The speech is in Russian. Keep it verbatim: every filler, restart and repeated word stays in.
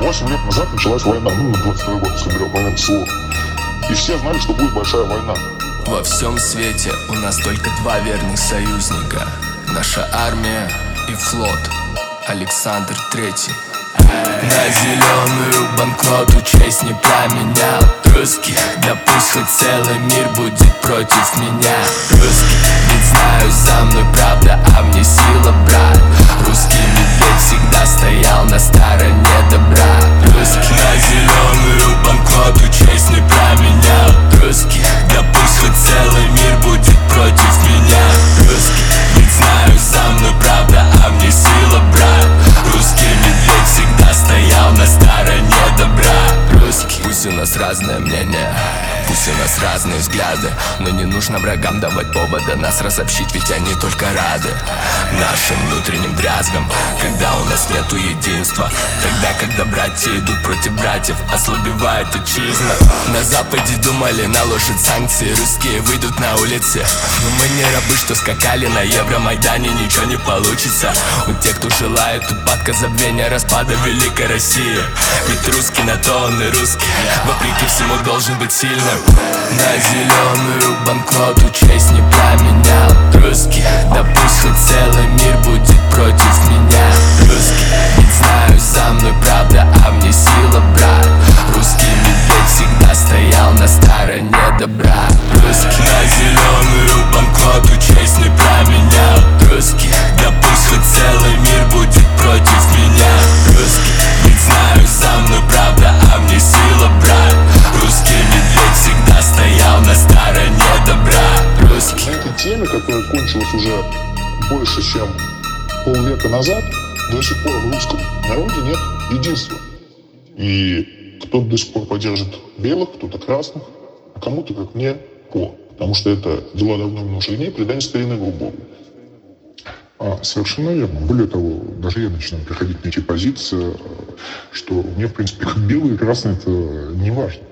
Восемь лет назад началась война, ну, двадцать второй год, если берем момент СВО. И все знали, что будет большая война. Во всем свете у нас только два верных союзника: наша армия и флот. Александр Третий. На зеленую банкноту честь не променял русских. Да пусть хоть целый мир будет против меня. Русский, ведь знаю, за мной правда, а мне сила, брат. Русский медведь всегда стоял на стороне добра. Русский, на зеленую банкноту честь не променял русских. Да пусть хоть целый мир будет против меня. Русский, ведь знаю, за мной правда, а мне сила, брат. Русский медведь всегда стоял на стороне добра. Русский, пусть у нас разное мнение, пусть у нас разные взгляды, но не нужно врагам давать повода нас разобщить, ведь они только рады нашим внутренним дрязгам. Когда у нас нету единства, тогда, когда братья идут против братьев, ослабевает отчизна. На западе думали наложить санкции, русские выйдут на улицы. Но мы не рабы, что скакали на Евромайдане, ничего не получится у тех, кто желает упадка, забвения, распада великой России. Ведь русский на то он и русский, вопреки всему должен быть сильным. На зеленую банкноту честь не променял русский. Да пусть хоть целый мир будет против меня. Русский, ведь знаю, за мной правда, а мне сила, брат. Русский медведь всегда стоял на стороне добра. Русский, на зеленую банкноту честь не променял русский. Да пусть хоть целый мир будет против меня. Русский, ведь знаю, за мной правда, а мне сила, брат. Русский медведь всегда стоял на стороне добра. Русский. На этой теме, которая кончилась уже больше, чем полвека назад, до сих пор в русском народе нет единства. И кто-то до сих пор поддержит белых, кто-то красных, а кому-то, как мне, по. Потому что это дела давно минувших дней, предание старины Грубову. А, совершенно верно. Более того, даже я начинаю приходить на эти позиции, что мне, в принципе, как белые и красные, это не важно.